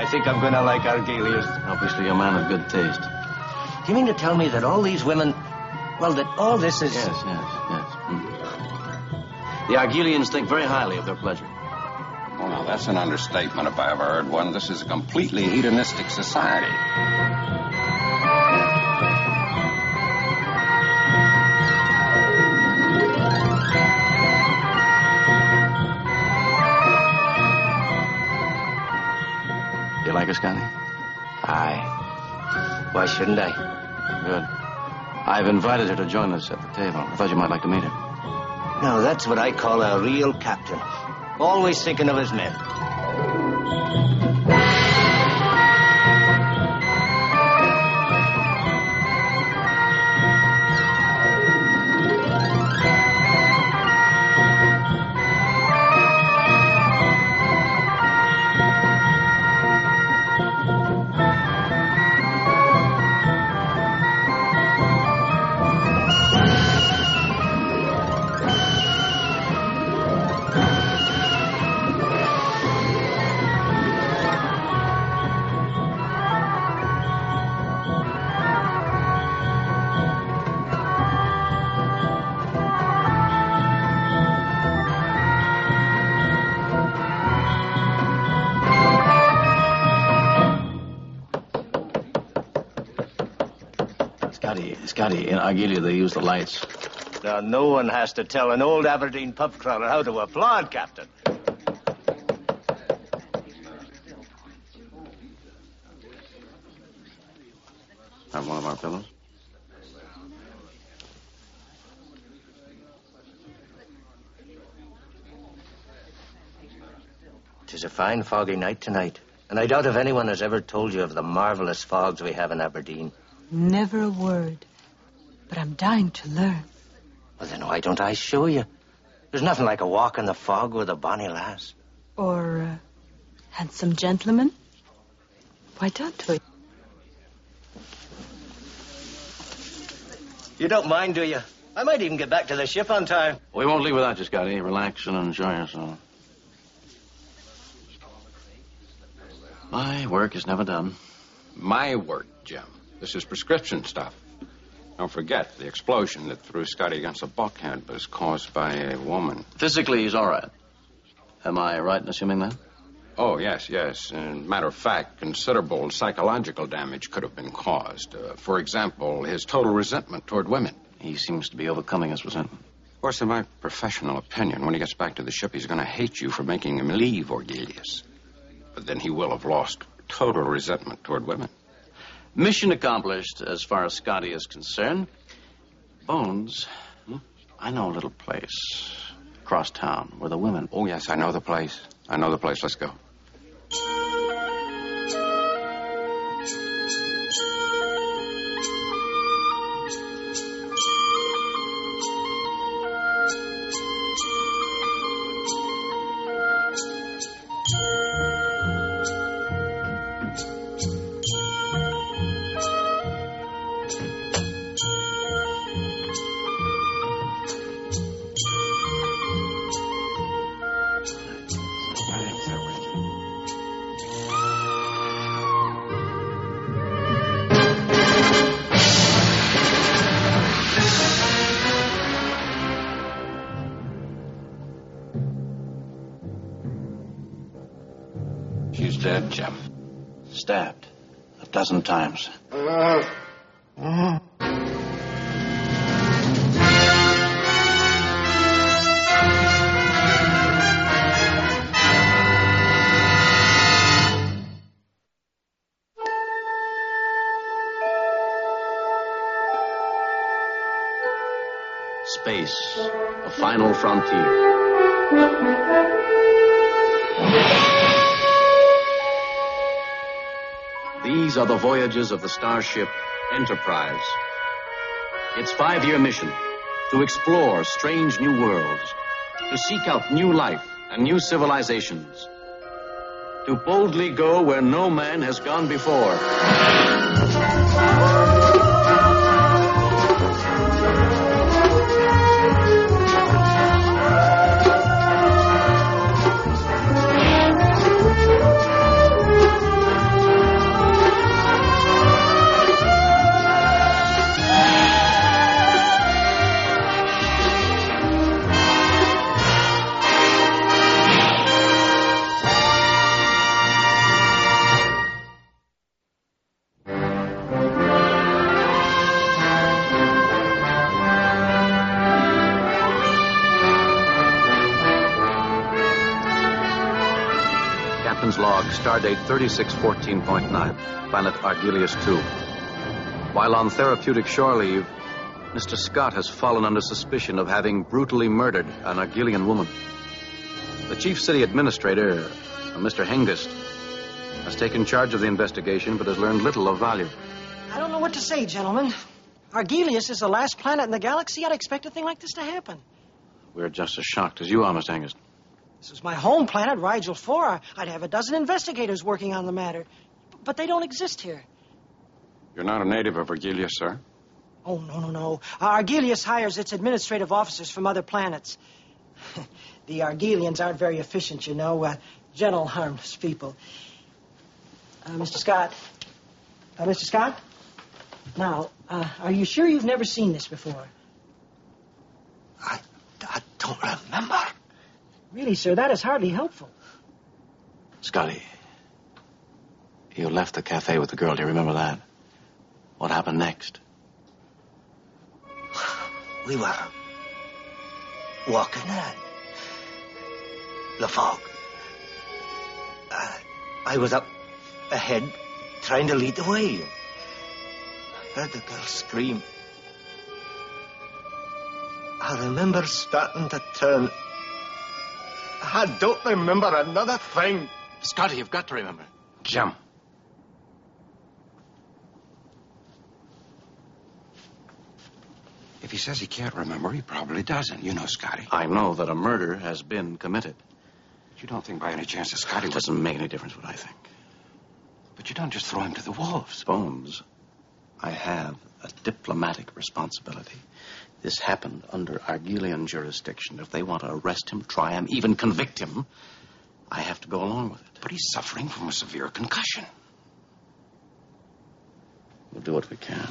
I think I'm going to like Argelius. Obviously, you're a man of good taste. Do you mean to tell me that all these women... Well, that all this is... Yes. The Argelians think very highly of their pleasure. Oh, now, that's an understatement if I ever heard one. This is a completely hedonistic society. You like her, Scotty? Aye. Why shouldn't I? Good. I've invited her to join us at the table. I thought you might like to meet her. Now, that's what I call a real captain. Always thinking of his men. Scotty, in Argelia, they use the lights. Now, no one has to tell an old Aberdeen pub crawler how to applaud, Captain. Have one of our pillows? Tis a fine foggy night tonight, and I doubt if anyone has ever told you of the marvelous fogs we have in Aberdeen. Never a word. But I'm dying to learn. Well, then why don't I show you? There's nothing like a walk in the fog with a bonny lass. Or a handsome gentleman. Why don't we? You don't mind, do you? I might even get back to the ship on time. We won't leave without you, Scotty. Relax and enjoy yourself. My work is never done. My work, Jim. This is prescription stuff. Don't forget, the explosion that threw Scotty against a bulkhead was caused by a woman. Physically, he's all right. Am I right in assuming that? Oh, yes. Matter of fact, considerable psychological damage could have been caused. For example, his total resentment toward women. He seems to be overcoming his resentment. Of course, in my professional opinion, when he gets back to the ship, he's going to hate you for making him leave Orgelius. But then he will have lost total resentment toward women. Mission accomplished as far as Scotty is concerned. Bones, I know a little place across town where the women... Oh, yes, I know the place. Let's go. She's dead, Jim. Stabbed 12 times. Space, the final frontier. These are the voyages of the starship Enterprise. Its 5-year mission, to explore strange new worlds, to seek out new life and new civilizations, to boldly go where no man has gone before. stardate 3614.9, planet Argelius 2. While on therapeutic shore leave, Mr. Scott has fallen under suspicion of having brutally murdered an Argelian woman. The chief city administrator, Mr. Hengist, has taken charge of the investigation but has learned little of value. I don't know what to say, gentlemen. Argelius is the last planet in the galaxy. I'd expect a thing like this to happen. We're just as shocked as you are, Mr. Hengist. This is my home planet, Rigel 4. I'd have a dozen investigators working on the matter. But they don't exist here. You're not a native of Argelius, sir? Oh, no. Argelius hires its administrative officers from other planets. The Argelians aren't very efficient, you know. Gentle, harmless people. Mr. Scott? Mr. Scott? Now, are you sure you've never seen this before? I don't remember. Really, sir, that is hardly helpful. Scotty, you left the cafe with the girl. Do you remember that? What happened next? We were walking in the fog. I was up ahead trying to lead the way. I heard the girl scream. I remember starting to turn. I don't remember another thing. Scotty, you've got to remember. Jim. If he says he can't remember, he probably doesn't. You know, Scotty. I know that a murder has been committed. You don't think by any chance that Scotty It doesn't make any difference what I think. But you don't just throw him to the wolves. Bones, I have a diplomatic responsibility. This happened under Argelian jurisdiction. If they want to arrest him, try him, even convict him, I have to go along with it. But he's suffering from a severe concussion. We'll do what we can.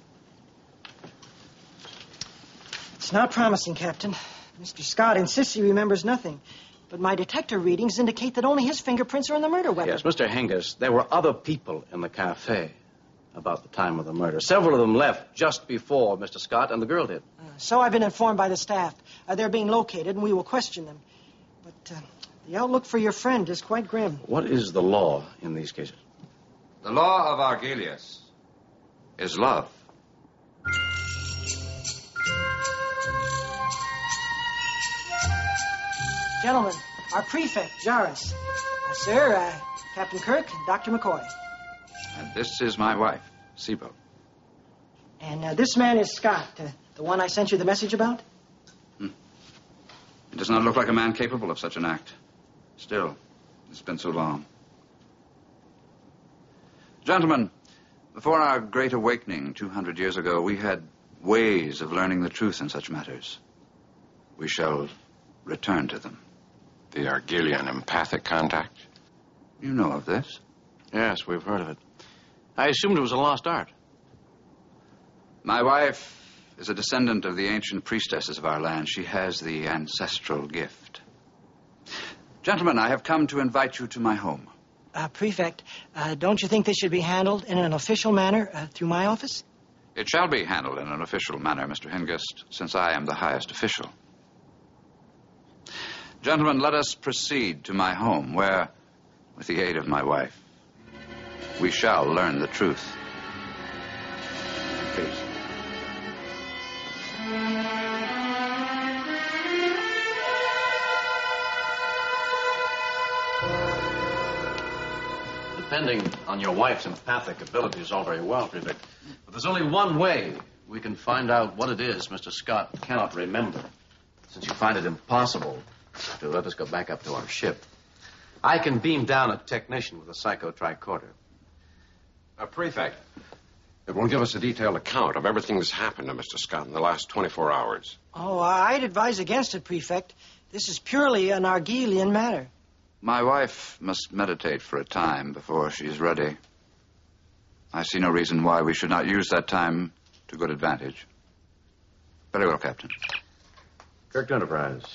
It's not promising, Captain. Mr. Scott insists he remembers nothing. But my detector readings indicate that only his fingerprints are in the murder weapon. Yes, Mr. Hengist, there were other people in the cafe about the time of the murder. Several of them left just before Mr. Scott and the girl did. So I've been informed by the staff. They're being located, and we will question them. But the outlook for your friend is quite grim. What is the law in these cases? The law of Argelius is love. Gentlemen, our prefect, Jarrus. Sir, Captain Kirk, Dr. McCoy. And this is my wife, Sibo. And this man is Scott, the one I sent you the message about? He does not look like a man capable of such an act. Still, it's been so long. Gentlemen, before our great awakening 200 years ago, we had ways of learning the truth in such matters. We shall return to them. The Argelian empathic contact? You know of this? Yes, we've heard of it. I assumed it was a lost art. My wife is a descendant of the ancient priestesses of our land. She has the ancestral gift. Gentlemen, I have come to invite you to my home. Prefect, don't you think this should be handled in an official manner through my office? It shall be handled in an official manner, Mr. Hengist, since I am the highest official. Gentlemen, let us proceed to my home, where, with the aid of my wife, we shall learn the truth. Please. Depending on your wife's empathic ability is all very well, Prefect. But there's only one way we can find out what it is Mr. Scott cannot remember, since you find it impossible to let us go back up to our ship. I can beam down a technician with a psycho-tricorder. Prefect, it won't give us a detailed account of everything that's happened to Mr. Scott in the last 24 hours. Oh, I'd advise against it, Prefect. This is purely an Argelian matter. My wife must meditate for a time before she's ready. I see no reason why we should not use that time to good advantage. Very well, Captain. Kirk Enterprise.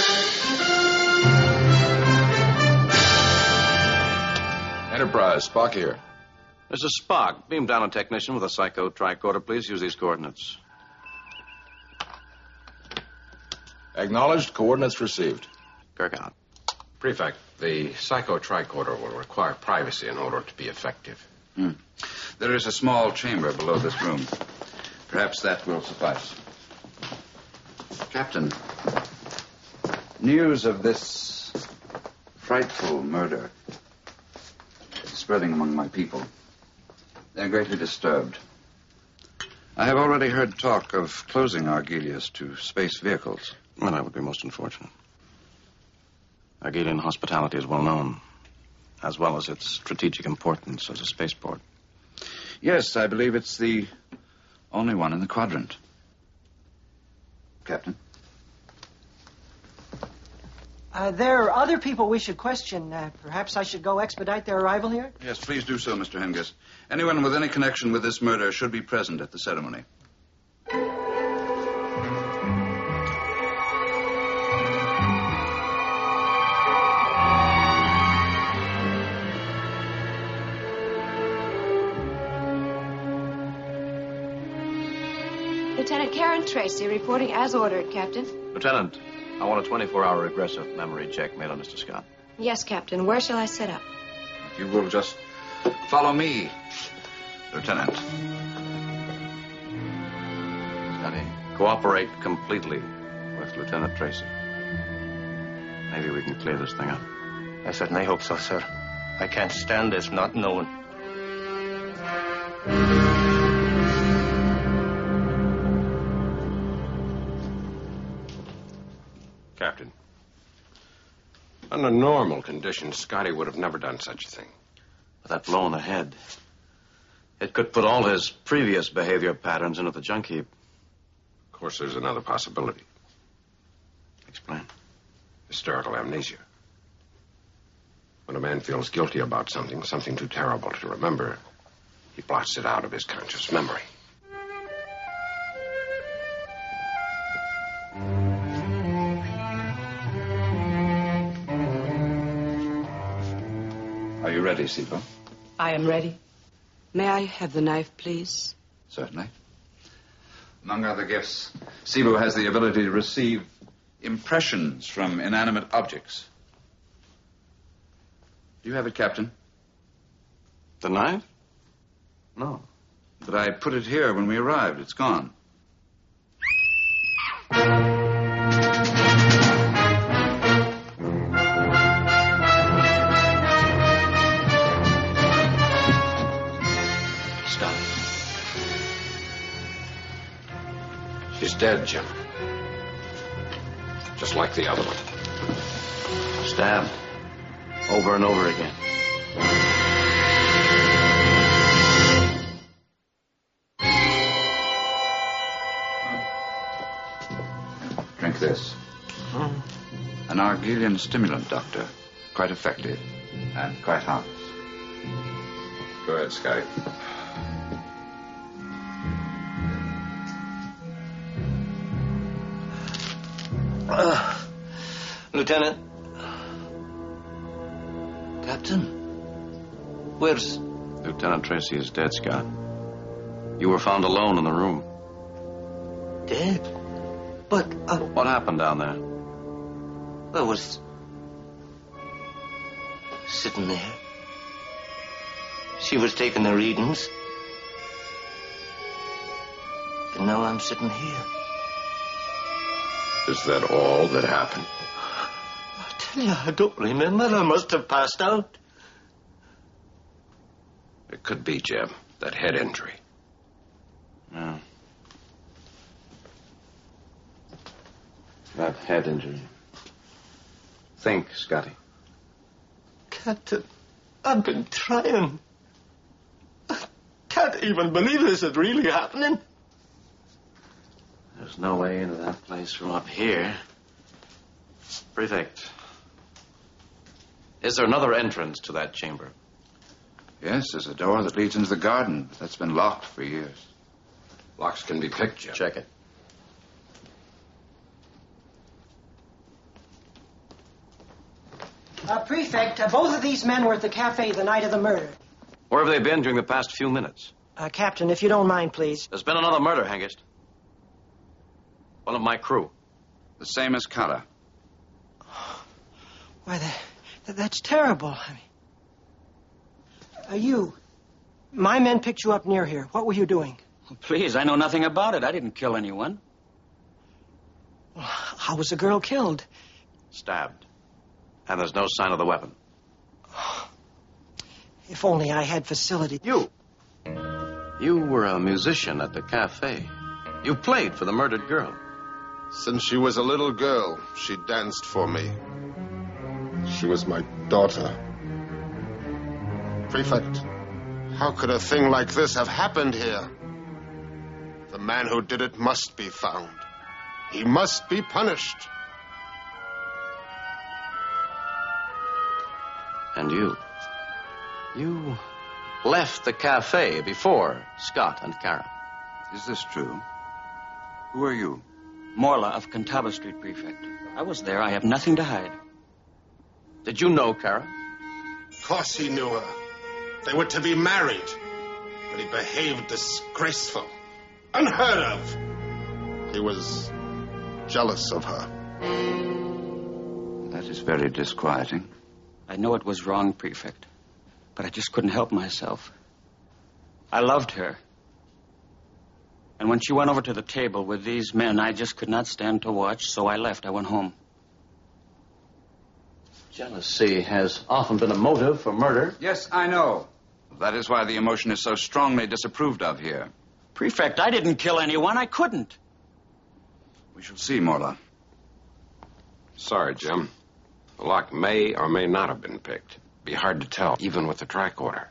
Enterprise, Spock here. Mr. Spock, beam down a technician with a psycho-tricorder. Please use these coordinates. Acknowledged. Coordinates received. Kirk out. Prefect, the psychotricorder will require privacy in order to be effective. There is a small chamber below this room. Perhaps that will suffice. Captain, news of this frightful murder is spreading among my people. They're greatly disturbed. I have already heard talk of closing Argelius to space vehicles. Well, that would be most unfortunate. Argelian hospitality is well known, as well as its strategic importance as a spaceport. Yes, I believe it's the only one in the quadrant. Captain? There are other people we should question. Perhaps I should go expedite their arrival here? Yes, please do so, Mr. Hengist. Anyone with any connection with this murder should be present at the ceremony. Lieutenant Karen Tracy reporting as ordered, Captain. Lieutenant, I want a 24-hour regressive memory check made on Mr. Scott. Yes, Captain. Where shall I set up? If you will just follow me, Lieutenant. Scotty, cooperate completely with Lieutenant Tracy. Maybe we can clear this thing up. I certainly hope so, sir. I can't stand this not knowing. Captain, under normal conditions, Scotty would have never done such a thing. But that blow on the head, it could put all his previous behavior patterns into the junk heap. Of course, there's another possibility. Explain. Hysterical amnesia. When a man feels guilty about something too terrible to remember, he blots it out of his conscious memory. Are you ready, Sibo? I am ready. May I have the knife, please? Certainly. Among other gifts, Sibo has the ability to receive impressions from inanimate objects. Do you have it, Captain? The knife? No. But I put it here when we arrived. It's gone. Stop. She's dead, Jim. Just like the other one. Stabbed. Over and over again. Drink this. An Argelian stimulant, Doctor. Quite effective and quite harmless. Go ahead, Scotty. Lieutenant? Captain? Where's... Lieutenant Tracy is dead, Scott. You were found alone in the room. Dead? But, What happened down there? I was... sitting there. She was taking the readings. And now I'm sitting here. Is that all that happened? I tell you, I don't remember. I must have passed out. It could be, Jim. That head injury. No. That head injury. Think, Scotty. Captain, I've been trying. I can't even believe this is really happening. There's no way into that place from up here. Prefect. Is there another entrance to that chamber? Yes, there's a door that leads into the garden, but that's been locked for years. Locks can be picked, Jim. Check it. Prefect, both of these men were at the cafe the night of the murder. Where have they been during the past few minutes? Captain, if you don't mind, please. There's been another murder, Hengist. One of my crew. The same as Kara. Why, That's terrible. My men picked you up near here. What were you doing? Please, I know nothing about it. I didn't kill anyone. Well, how was the girl killed? Stabbed. And there's no sign of the weapon. If only I had facility. You were a musician at the cafe. You played for the murdered girl. Since she was a little girl, she danced for me. She was my daughter. Prefect, how could a thing like this have happened here? The man who did it must be found. He must be punished. And you left the cafe before Scott and Kara. Is this true? Who are you? Morla of Cantaba Street, Prefect. I was there. I have nothing to hide. Did you know Kara? Of course he knew her. They were to be married. But he behaved disgraceful. Unheard of. He was jealous of her. That is very disquieting. I know it was wrong, Prefect. But I just couldn't help myself. I loved her. And when she went over to the table with these men, I just could not stand to watch, so I left. I went home. Jealousy has often been a motive for murder. Yes, I know. That is why the emotion is so strongly disapproved of here. Prefect, I didn't kill anyone. I couldn't. We shall see, Morla. Sorry, Jim. The lock may or may not have been picked. Be hard to tell, even with the tricorder.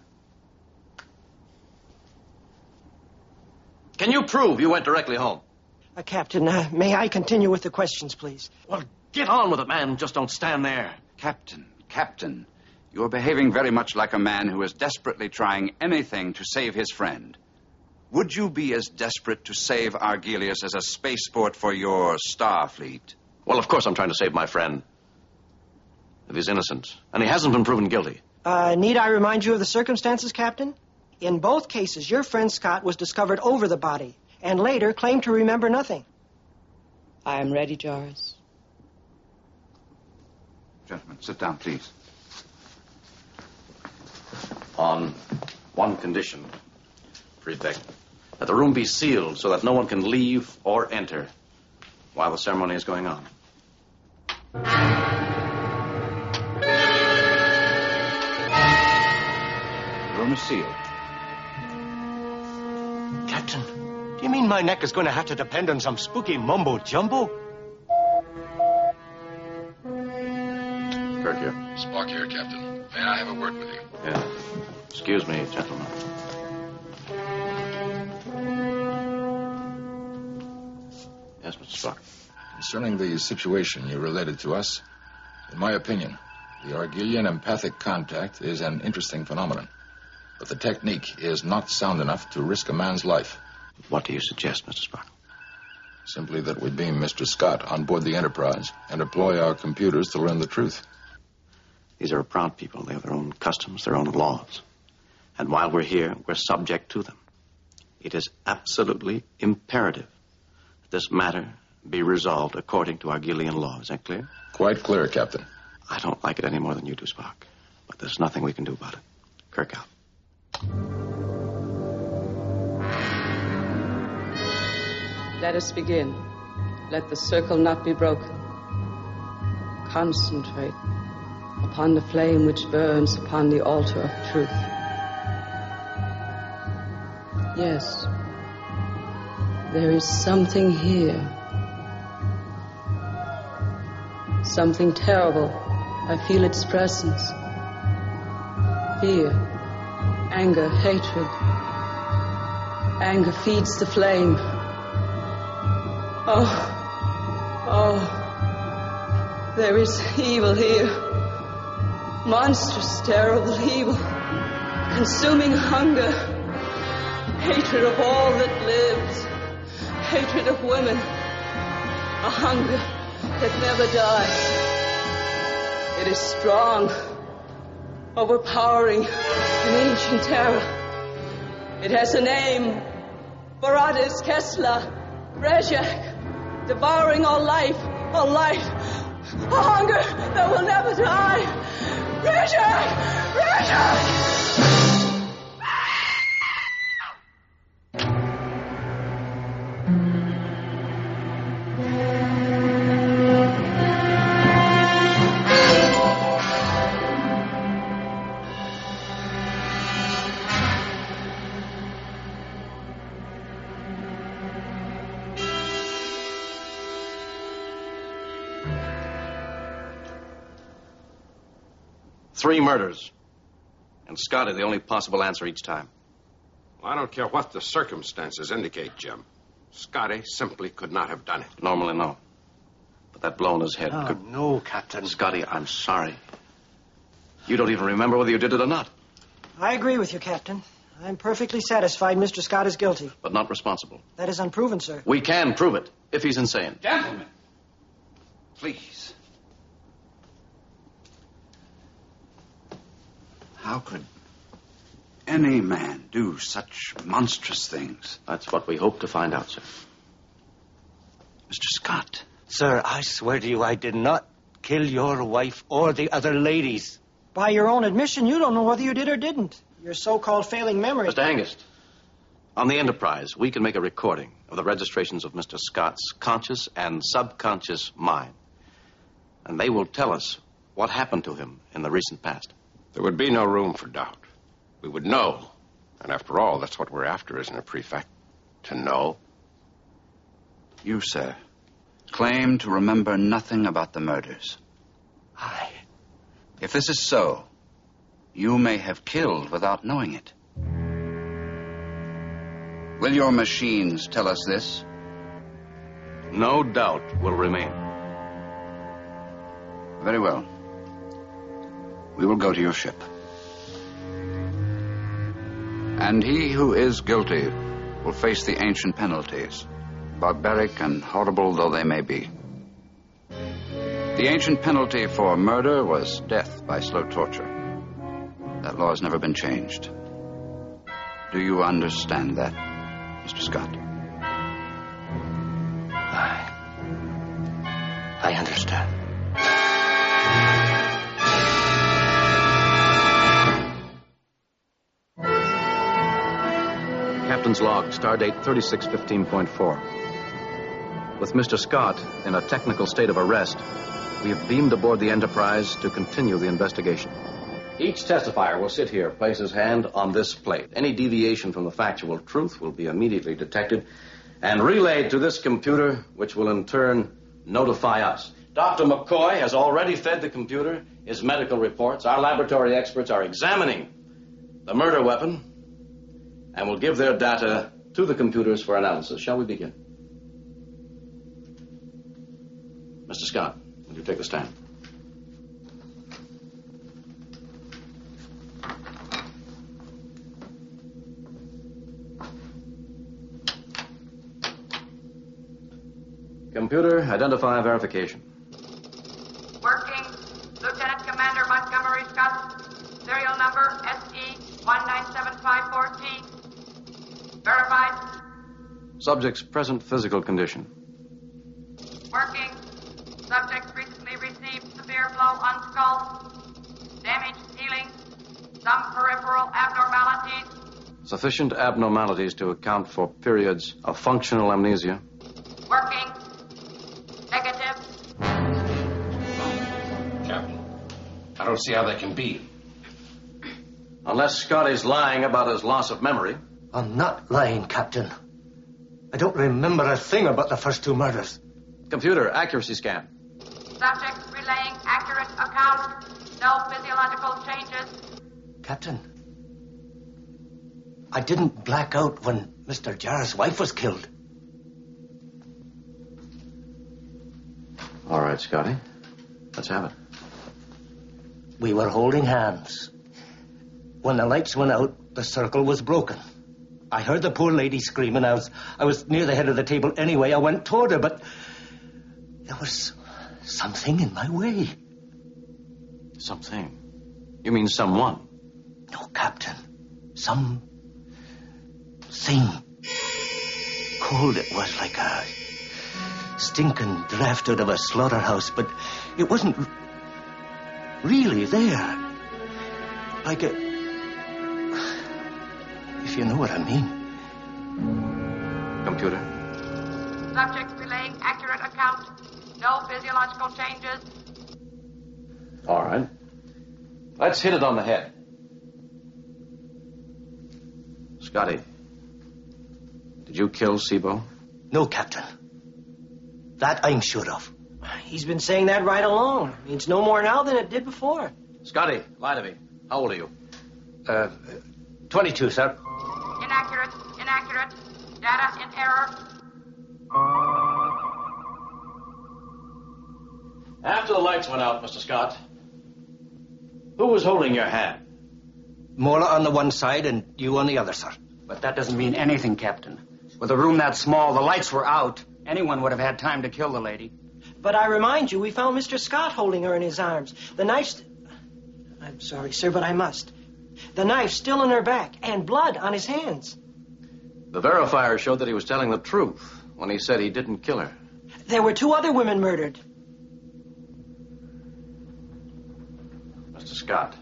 Can you prove you went directly home? Captain, may I continue with the questions, please? Well, get on with it, man. Just don't stand there. Captain, you're behaving very much like a man who is desperately trying anything to save his friend. Would you be as desperate to save Argelius as a spaceport for your star fleet? Well, of course I'm trying to save my friend. If he's innocent, and he hasn't been proven guilty. Need I remind you of the circumstances, Captain? In both cases, your friend Scott was discovered over the body, and later claimed to remember nothing. I am ready, Joris. Gentlemen, sit down, please. On one condition, Prefect, that the room be sealed so that no one can leave or enter while the ceremony is going on. The room is sealed. Captain, do you mean my neck is going to have to depend on some spooky mumbo-jumbo? Kirk here. Spock here, Captain. May I have a word with you? Yeah. Excuse me, gentlemen. Yes, Mr. Spock. Concerning the situation you related to us, in my opinion, the Argelian empathic contact is an interesting phenomenon. But the technique is not sound enough to risk a man's life. What do you suggest, Mr. Spock? Simply that we beam Mr. Scott on board the Enterprise and deploy our computers to learn the truth. These are a proud people. They have their own customs, their own laws. And while we're here, we're subject to them. It is absolutely imperative that this matter be resolved according to Argelian law. Is that clear? Quite clear, Captain. I don't like it any more than you do, Spock. But there's nothing we can do about it. Kirk out. Let us begin. Let the circle not be broken. Concentrate upon the flame which burns upon the altar of truth. Yes, there is something here. Something terrible. I feel its presence. Fear, anger, hatred. Anger feeds the flame. Oh, there is evil here. Monstrous, terrible evil. Consuming hunger. Hatred of all that lives. Hatred of women. A hunger that never dies. It is strong, overpowering, an ancient terror. It has a name. Barades Kessler. Rejek. Devouring all life, A hunger that will never die. Richard! Richard! Three murders. And Scotty, the only possible answer each time. Well, I don't care what the circumstances indicate, Jim. Scotty simply could not have done it. Normally, no. But that blow on his head could... No, Captain. Scotty, I'm sorry. You don't even remember whether you did it or not. I agree with you, Captain. I'm perfectly satisfied Mr. Scott is guilty. But not responsible. That is unproven, sir. We can prove it, if he's insane. Gentlemen, please. How could any man do such monstrous things? That's what we hope to find out, sir. Mr. Scott. Sir, I swear to you I did not kill your wife or the other ladies. By your own admission, you don't know whether you did or didn't. Your so-called failing memory... Mr. Hengist, on the Enterprise, we can make a recording of the registrations of Mr. Scott's conscious and subconscious mind. And they will tell us what happened to him in the recent past. There would be no room for doubt. We would know. And after all, that's what we're after, isn't it, Prefect? To know. You, sir, claim to remember nothing about the murders. Aye. If this is so, you may have killed without knowing it. Will your machines tell us this? No doubt will remain. Very well. We will go to your ship. And he who is guilty will face the ancient penalties, barbaric and horrible though they may be. The ancient penalty for murder was death by slow torture. That law has never been changed. Do you understand that, Mr. Scott? I understand. Captain's log, stardate 3615.4. With Mr. Scott in a technical state of arrest, we have beamed aboard the Enterprise to continue the investigation. Each testifier will sit here, place his hand on this plate. Any deviation from the factual truth will be immediately detected and relayed to this computer, which will in turn notify us. Dr. McCoy has already fed the computer his medical reports. Our laboratory experts are examining the murder weapon and will give their data to the computers for analysis. Shall we begin? Mr. Scott, will you take the stand? Computer, identify verification. Working. Lieutenant Commander Montgomery Scott. Serial number SE-19754T. Verified. Subject's present physical condition. Working. Subject recently received severe blow on skull. Damage healing. Some peripheral abnormalities. Sufficient abnormalities to account for periods of functional amnesia. Working. Negative. Captain, I don't see how that can be. Unless Scotty's lying about his loss of memory. I'm not lying, Captain. I don't remember a thing about the first two murders. Computer, accuracy scan. Subject relaying accurate account. No physiological changes. Captain, I didn't black out when Mr. Jarrett's wife was killed. All right, Scotty. Let's have it. We were holding hands. When the lights went out, the circle was broken. I heard the poor lady screaming. I was near the head of the table anyway. I went toward her, but there was something in my way. Something? You mean someone? No, Captain. Something. Cold it was, like a stinking draft out of a slaughterhouse, but it wasn't really there. Like a... if you know what I mean. Computer. Subject relaying accurate account. No physiological changes. All right. Let's hit it on the head. Scotty, did you kill Sebo? No, Captain. That I'm sure of. He's been saying that right along. Means no more now than it did before. Scotty, lie to me. How old are you? 22, sir. Inaccurate. Data in error. After the lights went out, Mr. Scott, who was holding your hand? Mola on the one side and you on the other, sir. But that doesn't mean anything, Captain. With a room that small, the lights were out. Anyone would have had time to kill the lady. But I remind you, we found Mr. Scott holding her in his arms. The knife's... I'm sorry, sir, but I must. The knife's still in her back, and blood on his hands. The verifier showed that he was telling the truth when he said he didn't kill her. There were 2 other women murdered. Mr. Scott,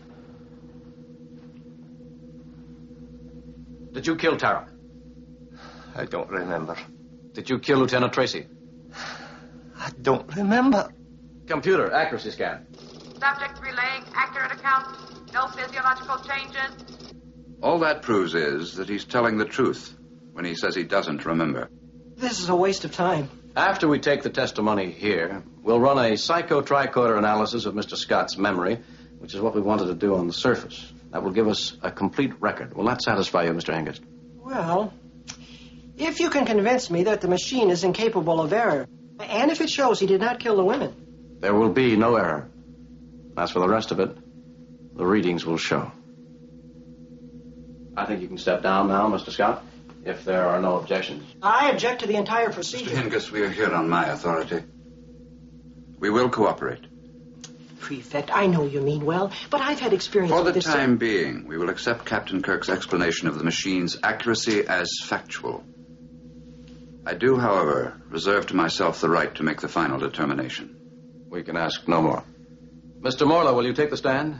did you kill Tara? I don't remember. Did you kill Lieutenant Tracy? I don't remember. Computer, accuracy scan. Subject relaying accurate account. No physiological changes. All that proves is that he's telling the truth when he says he doesn't remember. This is a waste of time. After we take the testimony here, we'll run a psychotricorder analysis of Mr. Scott's memory, which is what we wanted to do on the surface. That will give us a complete record. Will that satisfy you, Mr. Hengist? Well, if you can convince me that the machine is incapable of error, and if it shows he did not kill the women. There will be no error. As for the rest of it, the readings will show. I think you can step down now, Mr. Scott, if there are no objections. I object to the entire procedure. Mr. Hengist, we are here on my authority. We will cooperate. Prefect, I know you mean well, but I've had experience For with the this... time being, we will accept Captain Kirk's explanation of the machine's accuracy as factual. I do, however, reserve to myself the right to make the final determination. We can ask no more. Mr. Morla, will you take the stand?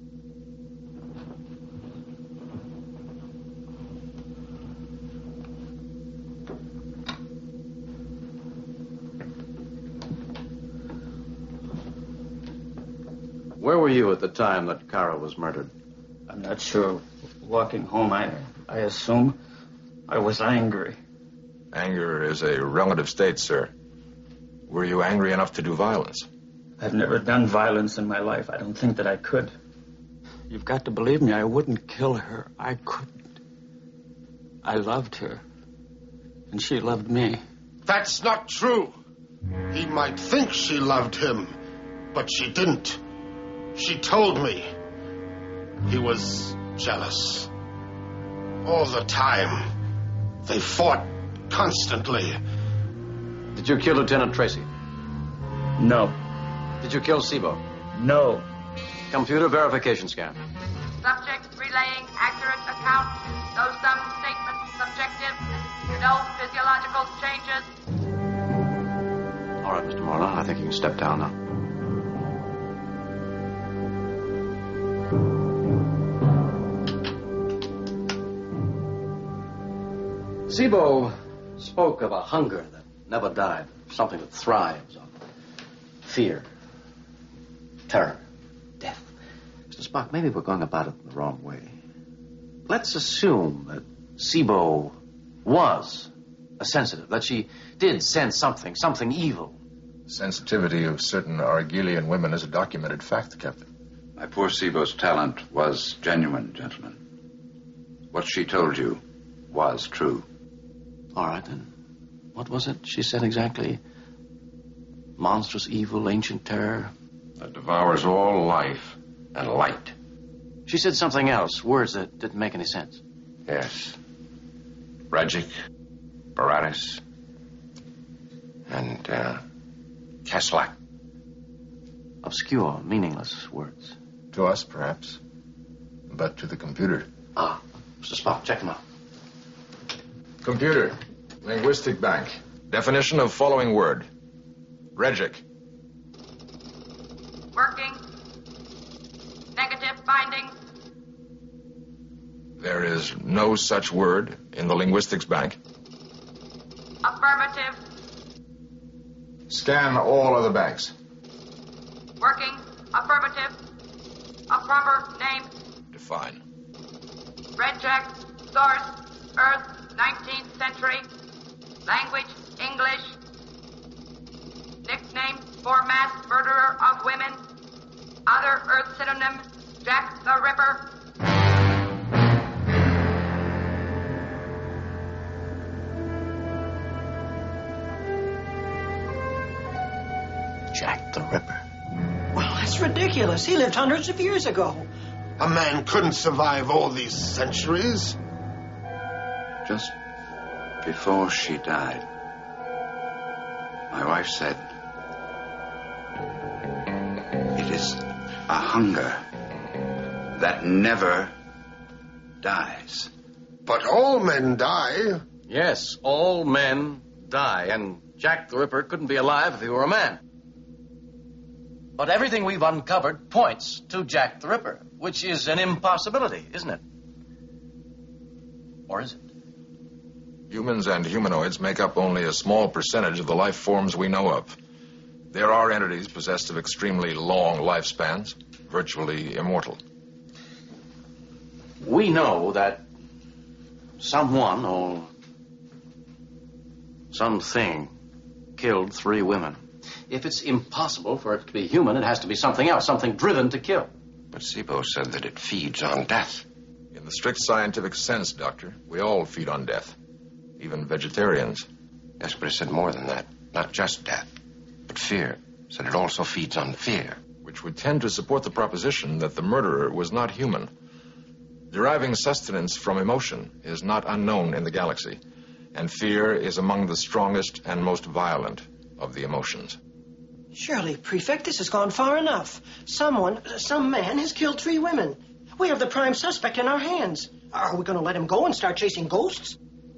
Where were you at the time that Kara was murdered? I'm not sure. Walking home, I assume I was angry. Anger is a relative state, sir. Were you angry enough to do violence? I've never done violence in my life. I don't think that I could. You've got to believe me, I wouldn't kill her. I couldn't. I loved her. And she loved me. That's not true. He might think she loved him, but she didn't. She told me. He was jealous. All the time. They fought constantly. Did you kill Lieutenant Tracy? No. Did you kill Sebo? No. Computer verification scan. Subject relaying accurate account. Though some statements subjective. No physiological changes. All right, Mr. Morla, I think you can step down now. Sebo spoke of a hunger that never died, something that thrives on fear, terror, death. Mr. Spock, maybe we're going about it the wrong way. Let's assume that Sebo was a sensitive, that she did sense something evil. Sensitivity of certain Argelian women is a documented fact, Captain. My poor Sebo's talent was genuine, gentlemen. What she told you was true. All right, then. What was it she said exactly? Monstrous evil, ancient terror? That devours all life and light. She said something else, words that didn't make any sense. Yes. Rajic, Baratus, and Kaslak. Obscure, meaningless words. To us, perhaps. But to the computer. Ah, Mr. Spock, check them out. Computer, linguistic bank. Definition of following word. Regic. Working. Negative findings. There is no such word in the linguistics bank. Affirmative. Scan all other banks. Working. Affirmative. A proper name. Define. Red Jack. Source. Earth. 19th century. Language. English. Nickname for mass murderer of women. Other Earth synonym. Jack the Ripper. Jack the Ripper. Well, that's ridiculous. He lived hundreds of years ago. A man couldn't survive all these centuries. Just before she died, my wife said, "It is a hunger that never dies." But all men die. Yes, all men die, and Jack the Ripper couldn't be alive if he were a man. But everything we've uncovered points to Jack the Ripper, which is an impossibility, isn't it? Or is it? Humans and humanoids make up only a small percentage of the life forms we know of. There are entities possessed of extremely long lifespans, virtually immortal. We know that someone or something killed 3 women. If it's impossible for it to be human, it has to be something else, something driven to kill. But Sibo said that it feeds on death. In the strict scientific sense, Doctor, we all feed on death. Even vegetarians. Yes, but it said more than that. Not just death, but fear. It said it also feeds on fear. Which would tend to support the proposition that the murderer was not human. Deriving sustenance from emotion is not unknown in the galaxy, and fear is among the strongest and most violent of the emotions. Surely, Prefect, this has gone far enough. Some man has killed 3 women. We have the prime suspect in our hands. Are we going to let him go and start chasing ghosts?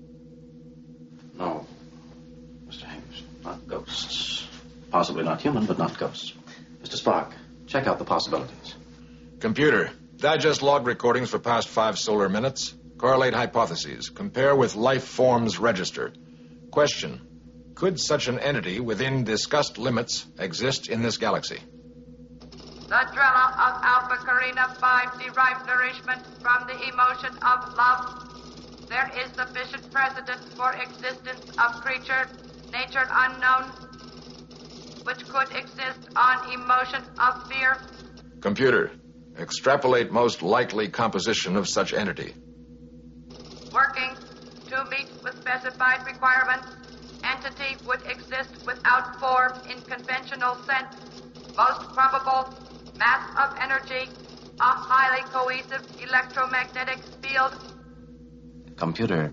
No, Mr. Hayes, not ghosts. Possibly not human, but not ghosts. Mr. Spark, check out the possibilities. Computer, digest log recordings for past 5 solar minutes. Correlate hypotheses. Compare with life forms register. Question. Could such an entity within discussed limits exist in this galaxy? The Drella of Alpha Carina 5 derived nourishment from the emotion of love. There is sufficient precedent for existence of creature, nature unknown, which could exist on emotion of fear. Computer, extrapolate most likely composition of such entity. Working to meet with specified requirements. Entity would exist without form in conventional sense. Most probable, mass of energy, a highly cohesive electromagnetic field. Computer,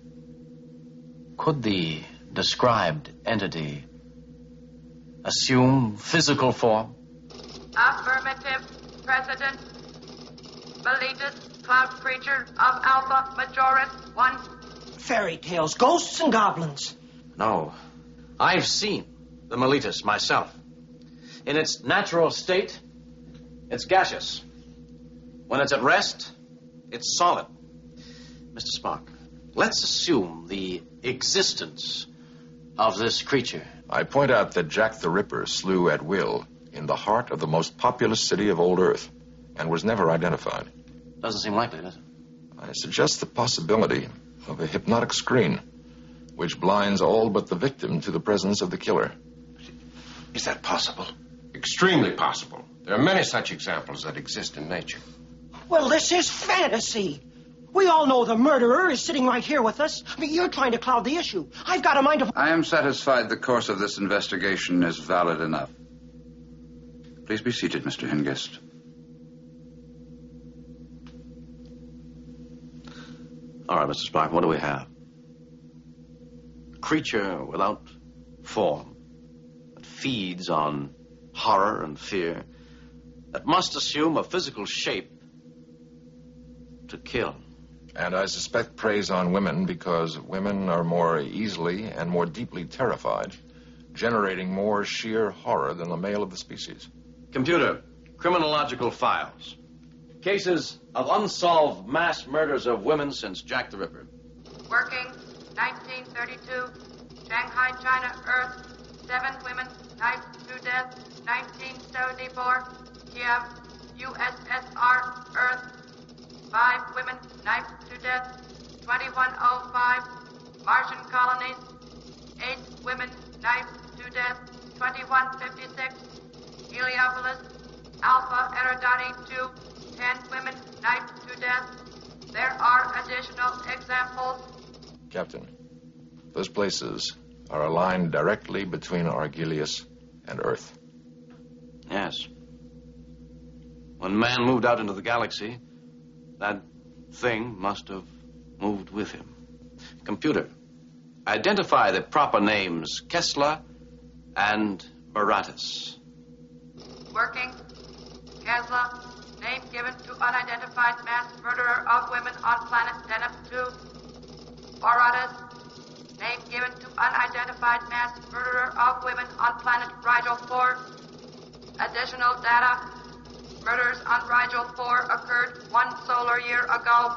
could the described entity assume physical form? Affirmative. President. Meletus, cloud creature of Alpha Majoris 1. Fairy tales, ghosts and goblins. No. I've seen the Meletus myself. In its natural state, it's gaseous. When it's at rest, it's solid. Mr. Spark, let's assume the existence of this creature. I point out that Jack the Ripper slew at will in the heart of the most populous city of old Earth and was never identified. Doesn't seem likely, does it? I suggest the possibility of a hypnotic screen which blinds all but the victim to the presence of the killer. Is that possible? Extremely possible. There are many such examples that exist in nature. Well, this is fantasy. We all know the murderer is sitting right here with us. I mean, you're trying to cloud the issue. I've got a mind of... I am satisfied the course of this investigation is valid enough. Please be seated, Mr. Hengist. All right, Mr. Spark, what do we have? A creature without form that feeds on horror and fear, that must assume a physical shape to kill. And I suspect preys on women because women are more easily and more deeply terrified generating more sheer horror than the male of the species. Computer, criminological files. Cases of unsolved mass murders of women since Jack the Ripper. Working, 1932, Shanghai, China, Earth, 7 women knifed to death, 1974, Kiev, USSR, Earth, 5 women knifed to death, 2105, Martian colonies, 8 women knifed to death, 2156, Heliopolis, Alpha Eridani 2, 10 women knifed to death. There are additional examples. Captain, those places are aligned directly between Argelius and Earth. Yes. When man moved out into the galaxy, that thing must have moved with him. Computer, identify the proper names Kessler and Baratus. Working. Kessler, name given to unidentified mass murderer of women on planet Deneb 2. Baratus, name given to unidentified mass murderer of women on planet Rigel 4. Additional data. Murders on Rigel 4 occurred 1 solar year ago.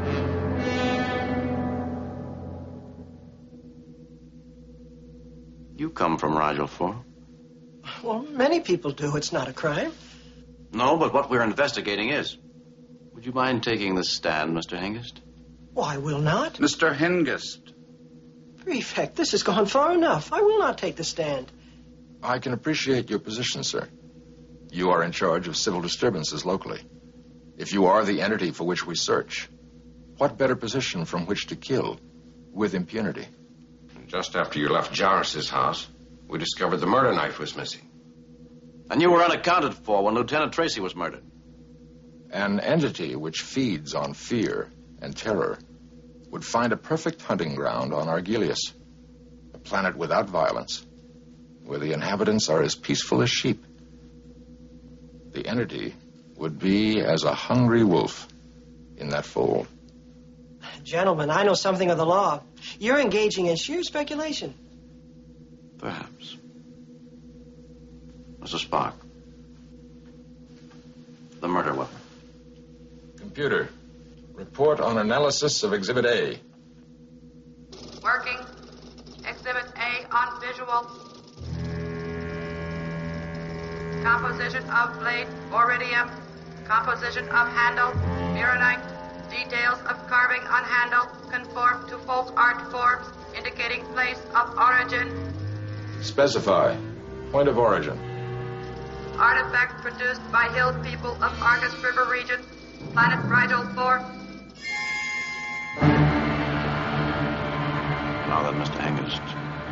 You come from Rigel 4. Well, many people do. It's not a crime. No, but what we're investigating is. Would you mind taking the stand, Mr. Hengist? Oh, I will not. Mr. Hengist. Prefect, this has gone far enough. I will not take the stand. I can appreciate your position, sir. You are in charge of civil disturbances locally. If you are the entity for which we search, what better position from which to kill with impunity? Just after you left Jarris's house, we discovered the murder knife was missing. And you were unaccounted for when Lieutenant Tracy was murdered. An entity which feeds on fear and terror would find a perfect hunting ground on Argelius, a planet without violence, where the inhabitants are as peaceful as sheep. The entity would be as a hungry wolf in that fold. Gentlemen, I know something of the law. You're engaging in sheer speculation. Perhaps. Mr. Spark. The murder weapon. Computer, report on analysis of Exhibit A. Working. Exhibit A on visual. Composition of blade, iridium. Composition of handle, mironite. Details of carving on handle conform to folk art forms indicating place of origin. Specify. Point of origin. Artifact produced by hill people of Argus River region, planet Rigel 4. Now then, Mr. Hengist.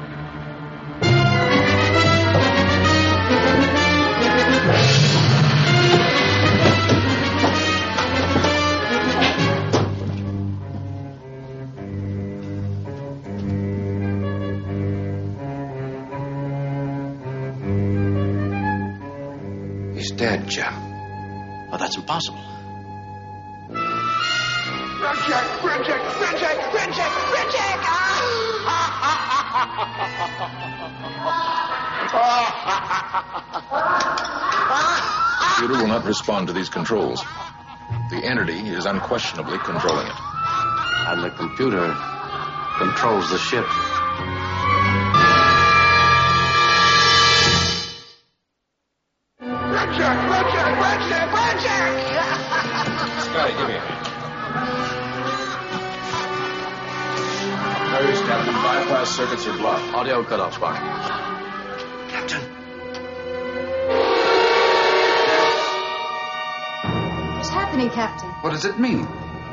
He's dead, Jim. But that's impossible. Redjack! Redjack! Redjack! Redjack! Redjack! Computer will not respond to these controls. The entity is unquestionably controlling it. And the computer controls the ship. Redjack! Redjack! Redjack! Redjack! Scotty, give me a hand. Notice, Captain, bypass circuits are blocked. Audio cut off, Spark. Captain. What's happening, Captain? What does it mean?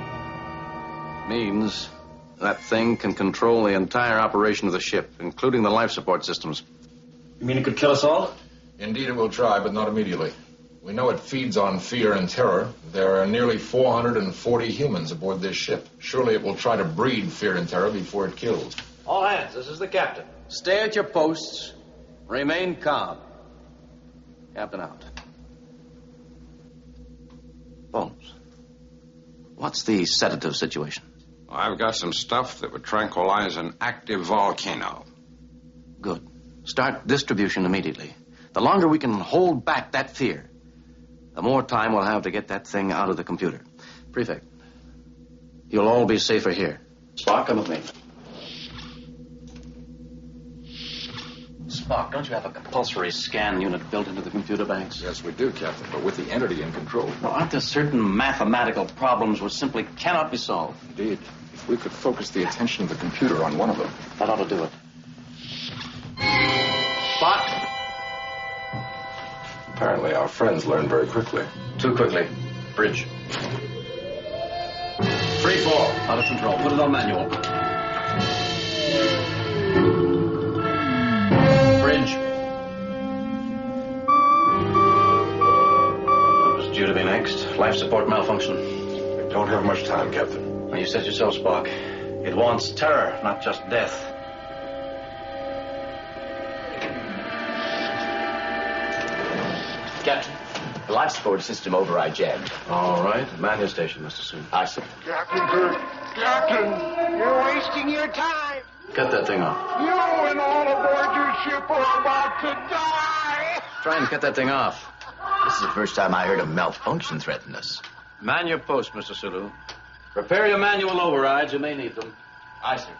Means that thing can control the entire operation of the ship, including the life support systems. You mean it could kill us all? Indeed, it will try, but not immediately. We know it feeds on fear and terror. There are nearly 440 humans aboard this ship. Surely it will try to breed fear and terror before it kills. All hands, this is the captain. Stay at your posts. Remain calm. Captain out. Bones, what's the sedative situation? I've got some stuff that would tranquilize an active volcano. Good. Start distribution immediately. The longer we can hold back that fear, the more time we'll have to get that thing out of the computer. Prefect, you'll all be safer here. Spock, come with me. Spock, don't you have a compulsory scan unit built into the computer banks? Yes, we do, Captain, but with the entity in control. Well, aren't there certain mathematical problems which simply cannot be solved? Indeed. If we could focus the attention of the computer on one of them. That ought to do it. Spock! Apparently our friends learn very quickly. Too quickly. Bridge. Free fall. Out of control. Put it on manual. Bridge. What was due to be next? Life support malfunction. We don't have much time, Captain. Well, you said yourself, Spock. It wants terror, not just death. Captain, the life support system override jammed. All right. Man your station, Mr. Sue. Aye, sir. Captain Kirk, Captain, you're wasting your time. Cut that thing off. You and all aboard your ship are about to die. Try and cut that thing off. This is the first time I heard a malfunction threaten us. Man your post, Mr. Sulu. Prepare your manual overrides. You may need them. Aye, sir.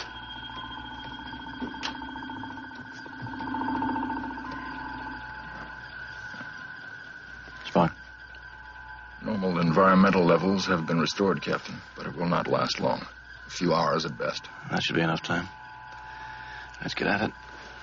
Spock. Normal environmental levels have been restored, Captain, but it will not last long. A few hours at best. That should be enough time. Let's get at it.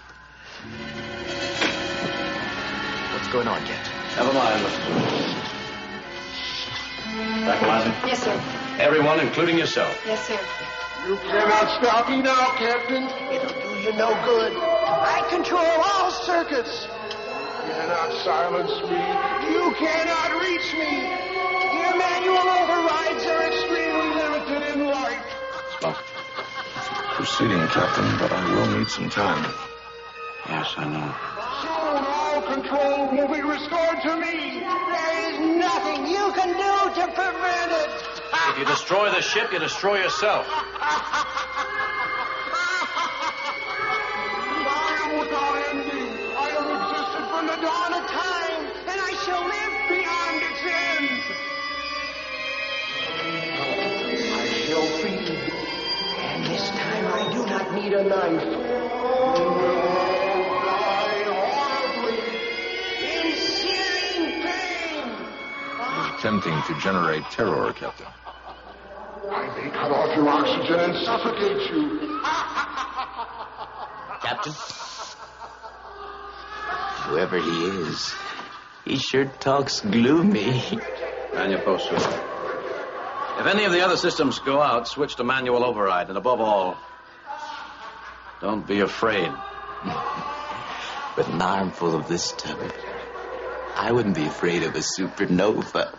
What's going on, Captain? Never mind, Mr. Sulu. Tranquilizer? Yes, sir. Everyone, including yourself. Yes, sir. You cannot stop me now, Captain. It'll do you no good. I control all circuits. You cannot silence me. You cannot reach me. Your manual overrides are extremely limited in light. Spock. Proceeding, Captain, but I will need some time. Yes, I know. Soon all control will be restored to me. There is nothing you can do to prevent it. If you destroy the ship, you destroy yourself. I am without ending. I have existed from the dawn of time, and I shall live beyond its end. I shall feed, and this time I do not need a knife. You will die horribly, in searing pain. It is tempting to generate terror, Captain. I may cut off your oxygen and suffocate you. Captain? Whoever he is, he sure talks gloomy. Man your post, Sue. If any of the other systems go out, switch to manual override. And above all, don't be afraid. With an armful of this stuff, I wouldn't be afraid of a supernova.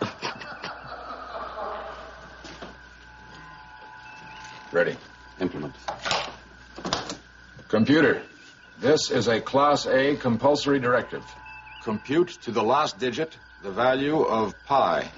Ready. Implement. Computer, this is a Class A compulsory directive. Compute to the last digit the value of pi.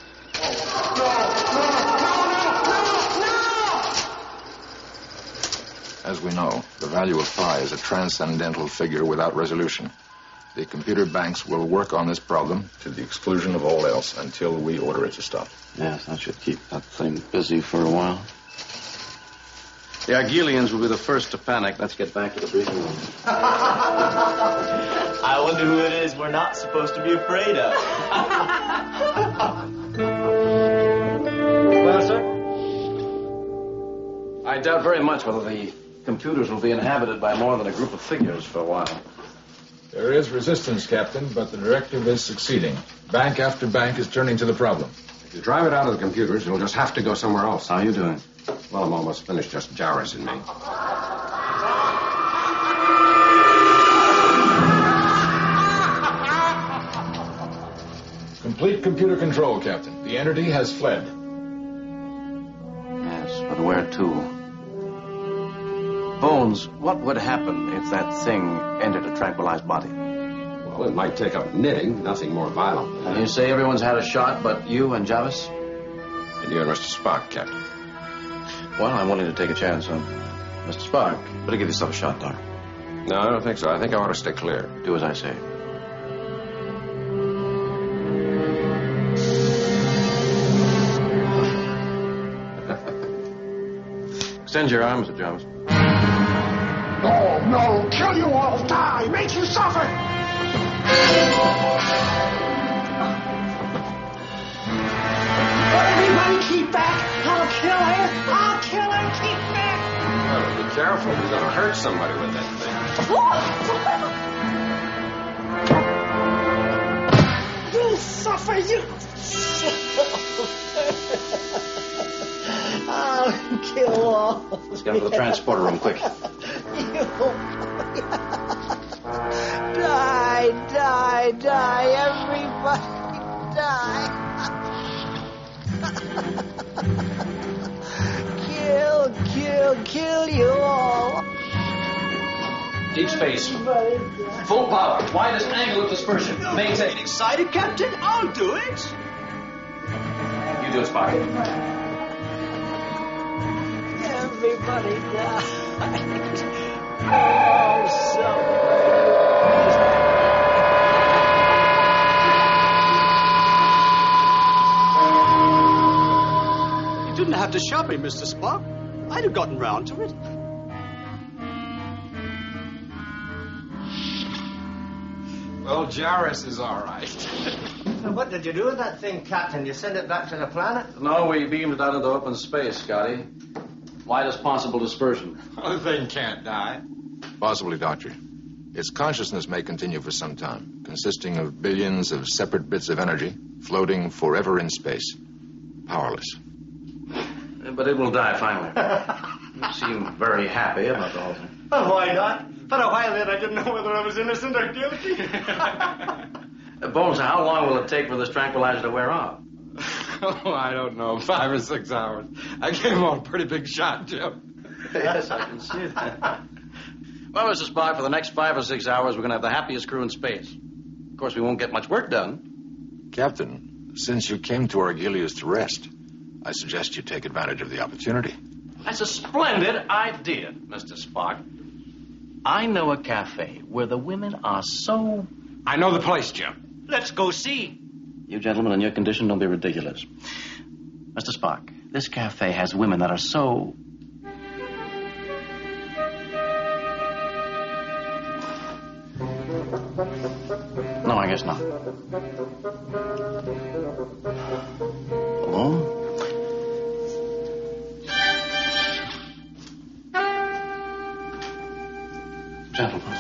As we know, the value of pi is a transcendental figure without resolution. The computer banks will work on this problem to the exclusion of all else until we order it to stop. Yes, that should keep that thing busy for a while. The Argelians will be the first to panic. Let's get back to the briefing room. I wonder who it is we're not supposed to be afraid of. Well, sir? I doubt very much whether the computers will be inhabited by more than a group of figures for a while. There is resistance, Captain, but the directive is succeeding. Bank after bank is turning to the problem. If you drive it out of the computers, you'll just have to go somewhere else. How are you doing? Well, I'm almost finished, just Jarvis and me. Complete computer control, Captain. The entity has fled. Yes, but where to? Bones, what would happen if that thing entered a tranquilized body? Well, it might take up knitting, nothing more violent. And you say everyone's had a shot but you and Jarvis? And you and Mr. Spock, Captain. Well, I'm willing to take a chance on Mr. Spock. Better give yourself a shot, Doc. No, I don't think so. I think I ought to stay clear. Do as I say. Extend your arms, Mr. Jarvis. No, no, kill you all, die, make you suffer. Everybody keep back. I'll kill her. I'll kill her. Keep back. Well, be careful. You're going to hurt somebody with that thing. You'll suffer, you. I'll kill all. Let's get into the transporter room, quick. Die, die, die, everybody, die. Kill you all. Deep space. Full power. Widest angle of dispersion. Maintain. Excited, Captain? I'll do it. You do it, Spock. Everybody died. Oh, so. You didn't have to shove me, Mr. Spock. I'd have gotten round to it. Well, Jarvis is all right. What did you do with that thing, Captain? You send it back to the planet? No, we beamed it out into open space, Scotty. Widest possible dispersion. The thing can't die. Possibly, Doctor. Its consciousness may continue for some time, consisting of billions of separate bits of energy floating forever in space. Powerless. But it will die finally. You seem very happy about the whole thing. Oh, why not? For a while there, I didn't know whether I was innocent or guilty. Bones, how long will it take for this tranquilizer to wear off? Oh, I don't know. 5 or 6 hours. I gave him a pretty big shot, Jim. Yes, I can see that. Well, Mr. Spock, for the next 5 or 6 hours, we're going to have the happiest crew in space. Of course, we won't get much work done. Captain, since you came to Argelius to rest, I suggest you take advantage of the opportunity. That's a splendid idea, Mr. Spock. I know a cafe where the women are so... I know the place, Jim. Let's go see. You gentlemen, in your condition, don't be ridiculous. Mr. Spock, this cafe has women that are so... No, I guess not. Alone? Gentlemen.